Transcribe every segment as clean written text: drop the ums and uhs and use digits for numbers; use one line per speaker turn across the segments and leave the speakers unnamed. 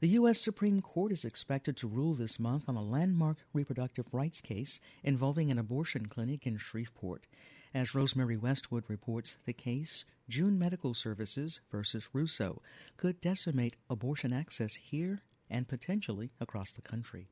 The U.S. Supreme Court is expected to rule this month on a landmark reproductive rights case involving an abortion clinic in Shreveport. As Rosemary Westwood reports, the case, June Medical Services versus Russo, could decimate abortion access here and potentially across the country.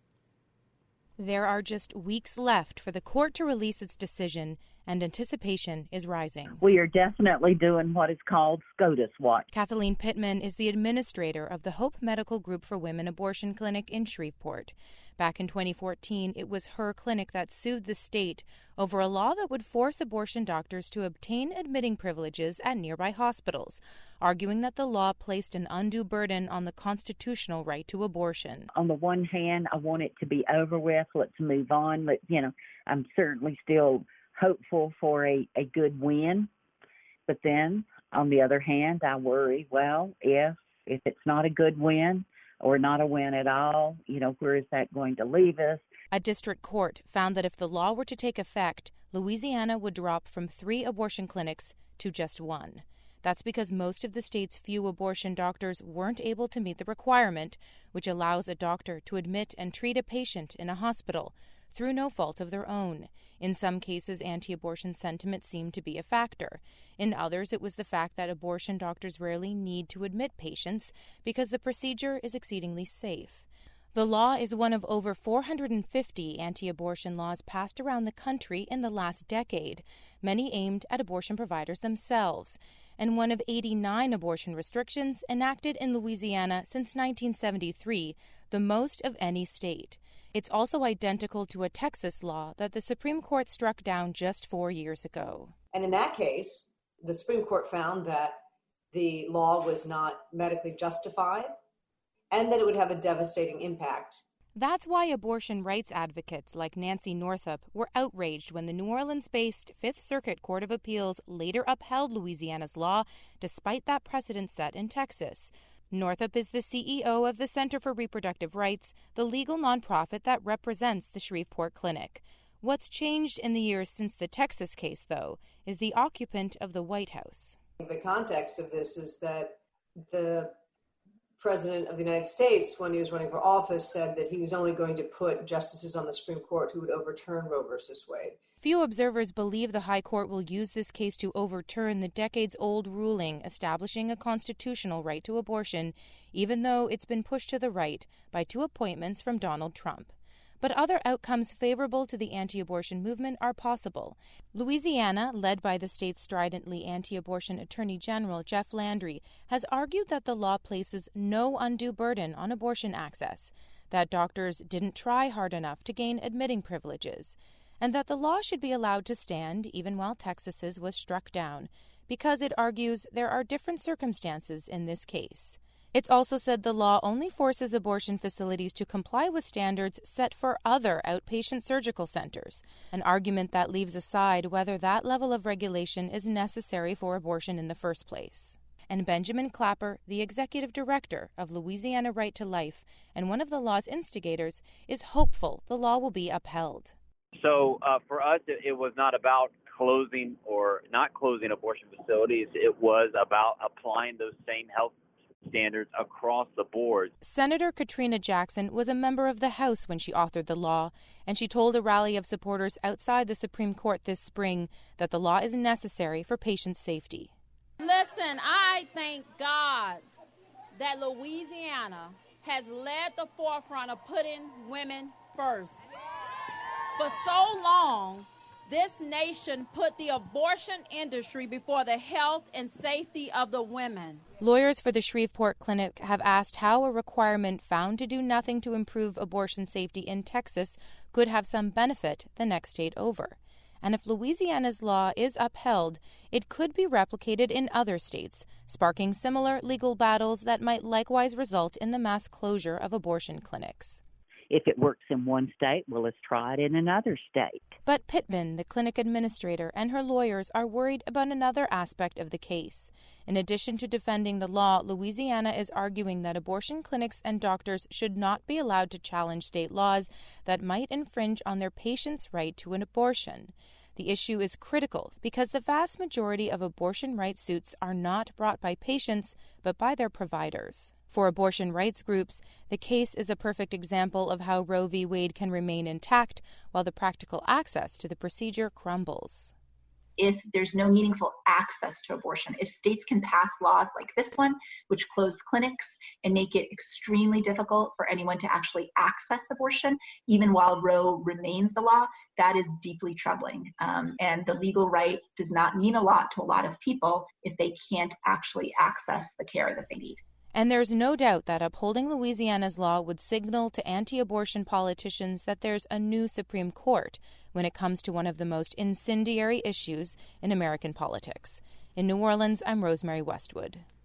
There are just weeks left for the court to release its decision, and anticipation is rising.
We are definitely doing what is called SCOTUS watch.
Kathleen Pittman is the administrator of the Hope Medical Group for Women Abortion Clinic in Shreveport. Back in 2014, it was her clinic that sued the state over a law that would force abortion doctors to obtain admitting privileges at nearby hospitals, arguing that the law placed an undue burden on the constitutional right to abortion.
On the one hand, I want it to be over with. Let's move on. I'm certainly still hopeful for a good win. But then, on the other hand, I worry, if it's not a good win, or not a win at all, where is that going to leave us?
A district court found that if the law were to take effect, Louisiana would drop from 3 abortion clinics to just 1. That's because most of the state's few abortion doctors weren't able to meet the requirement, which allows a doctor to admit and treat a patient in a hospital through no fault of their own. In some cases, anti-abortion sentiment seemed to be a factor. In others, it was the fact that abortion doctors rarely need to admit patients because the procedure is exceedingly safe. The law is one of over 450 anti-abortion laws passed around the country in the last decade, many aimed at abortion providers themselves, and one of 89 abortion restrictions enacted in Louisiana since 1973, the most of any state. It's also identical to a Texas law that the Supreme Court struck down just 4 years ago.
And in that case, the Supreme Court found that the law was not medically justified and that it would have a devastating impact.
That's why abortion rights advocates like Nancy Northup were outraged when the New Orleans-based Fifth Circuit Court of Appeals later upheld Louisiana's law despite that precedent set in Texas. Northup is the CEO of the Center for Reproductive Rights, the legal nonprofit that represents the Shreveport Clinic. What's changed in the years since the Texas case, though, is the occupant of the White House.
The context of this is that the President of the United States, when he was running for office, said that he was only going to put justices on the Supreme Court who would overturn Roe versus Wade.
Few observers believe the High Court will use this case to overturn the decades-old ruling establishing a constitutional right to abortion, even though it's been pushed to the right by 2 appointments from Donald Trump. But other outcomes favorable to the anti-abortion movement are possible. Louisiana, led by the state's stridently anti-abortion Attorney General Jeff Landry, has argued that the law places no undue burden on abortion access, that doctors didn't try hard enough to gain admitting privileges, and that the law should be allowed to stand even while Texas's was struck down, because it argues there are different circumstances in this case. It's also said the law only forces abortion facilities to comply with standards set for other outpatient surgical centers, an argument that leaves aside whether that level of regulation is necessary for abortion in the first place. And Benjamin Clapper, the executive director of Louisiana Right to Life and one of the law's instigators, is hopeful the law will be upheld.
So for us, it was not about closing or not closing abortion facilities. It was about applying those same health standards across the board.
Senator Katrina Jackson was a member of the House when she authored the law, and she told a rally of supporters outside the Supreme Court this spring that the law is necessary for patient safety.
Listen, I thank God that Louisiana has led the forefront of putting women first. For so long, this nation put the abortion industry before the health and safety of the women.
Lawyers for the Shreveport Clinic have asked how a requirement found to do nothing to improve abortion safety in Texas could have some benefit the next state over. And if Louisiana's law is upheld, it could be replicated in other states, sparking similar legal battles that might likewise result in the mass closure of abortion clinics.
If it works in one state, well, let's try it in another state.
But Pittman, the clinic administrator, and her lawyers are worried about another aspect of the case. In addition to defending the law, Louisiana is arguing that abortion clinics and doctors should not be allowed to challenge state laws that might infringe on their patients' right to an abortion. The issue is critical because the vast majority of abortion rights suits are not brought by patients, but by their providers. For abortion rights groups, the case is a perfect example of how Roe v. Wade can remain intact while the practical access to the procedure crumbles.
If there's no meaningful access to abortion, if states can pass laws like this one, which close clinics and make it extremely difficult for anyone to actually access abortion, even while Roe remains the law, that is deeply troubling. And the legal right does not mean a lot to a lot of people if they can't actually access the care that they need.
And there's no doubt that upholding Louisiana's law would signal to anti-abortion politicians that there's a new Supreme Court when it comes to one of the most incendiary issues in American politics. In New Orleans, I'm Rosemary Westwood.